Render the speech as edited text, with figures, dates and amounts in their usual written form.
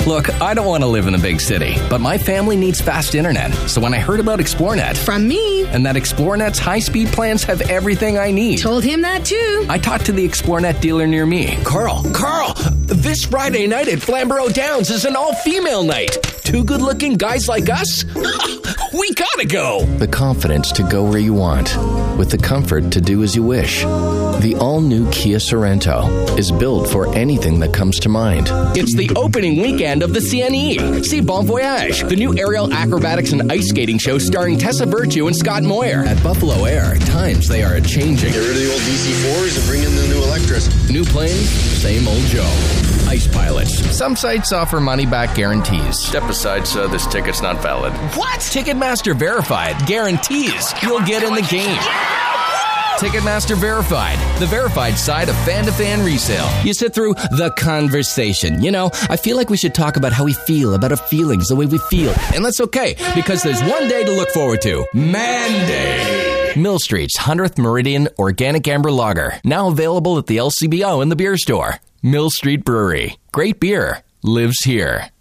Look, I don't want to live in a big city, but my family needs fast internet. So when I heard about XploreNet, From me. and that XploreNet's high-speed plans have everything I need, Told him that too. I talked to the XploreNet dealer near me. Carl, this Friday night at Flamborough Downs is an all-female night. Two good-looking guys like us? We gotta go. The confidence to go where you want, with the comfort to do as you wish. The all-new Kia Sorento is built for anything that comes to mind. It's the opening weekend of the CNE. See Bon Voyage, the new aerial acrobatics and ice skating show starring Tessa Virtue and Scott Moyer. At Buffalo Air, times they are a-changing. Get rid of the old DC-4s and bring in the new Electras. New plane, same old Joe. Ice Pilots. Some sites offer money-back guarantees. Step aside, sir. This ticket's not valid. What? Ticketmaster Verified guarantees you'll get in the game. Ticketmaster Verified, the verified side of fan-to-fan resale. You sit through the conversation. You know, I feel like we should talk about how we feel, about our feelings, the way we feel. And that's okay, because there's one day to look forward to. Man Day. Mill Street's 100th Meridian Organic Amber Lager. Now available at the LCBO and the beer store. Mill Street Brewery. Great beer lives here.